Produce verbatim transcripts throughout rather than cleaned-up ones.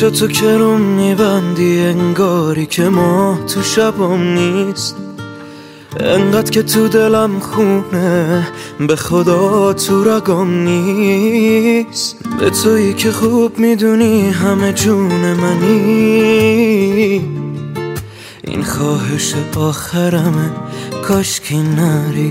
چشاتو تو کرم میبندی انگاری که ما تو شبام نیست، انقدر که تو دلم خونه به خدا تو رگام نیست. به تویی که خوب میدونی همه جون منی، این خواهش آخرمه کاشکی نری.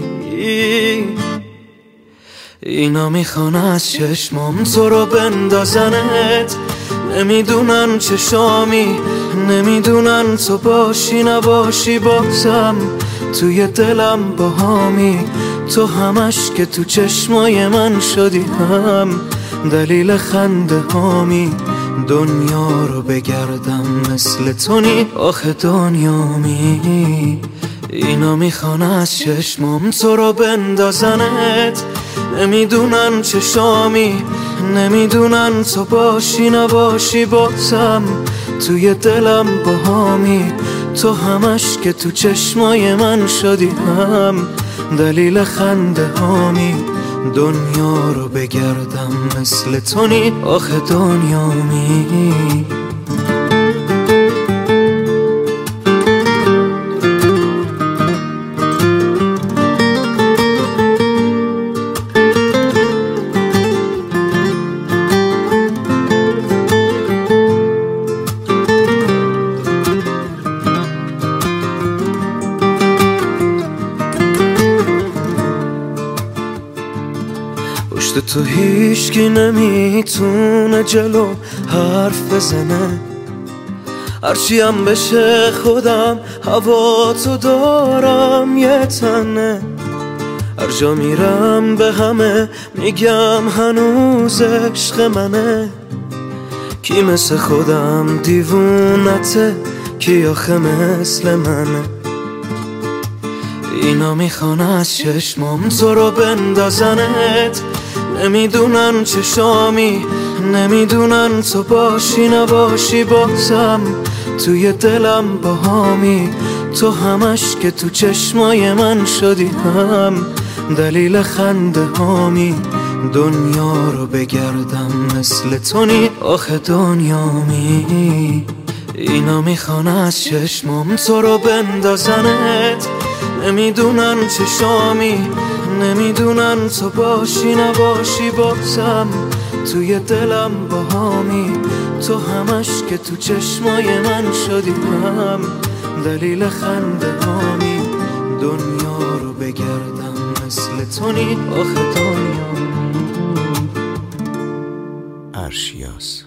اینا میخوان از چشمام تو رو بندازنت، نمیدونن چشامی، نمیدونن تو باشی نباشی بازم توی دلم باهامی. تو همش که تو چشمای من شدی هم دلیل خنده هامی. دنیا رو بگردم مثل تو نی آخه دنیامی. اینا میخوان از چشمام تو رو بندازنت، نمیدونن چشامی، نمیدونن تو باشی نباشی بازم توی دلم باهامی. تو همش که تو چشمای من شدی هم دلیل خنده هامی. دنیا رو بگردم مثل تو نی آخه دنیامی. پشت تو هیچکی نمیتونه جلو حرف بزنه، هرچی هم بشه خودم هوا تو دارم یه تنه. هر جا میرم به همه میگم هنوز عشق منه. کی مثل خودم دیوونته، کی آخه مثل منه. اینا میخوان از چشمام تو رو بندازنت، نمیدونن چشامی، نمیدونن تو باشی نباشی بازم توی دلم باهامی. تو همش که تو چشمای من شدی هم دلیل خنده هامی. دنیا رو بگردم مثل تو نی آخه دنیامی. اینا میخوان از چشمام تو رو بندازنت، نمیدونن چشامی، نمیدونن تو باشی نباشی بازم توی دلم باهامی. تو همش که تو چشمای من شدی هم دلیل خنده هامی. دنیا رو بگردم مثل تو نی آخه دنیامی. ارشیاس.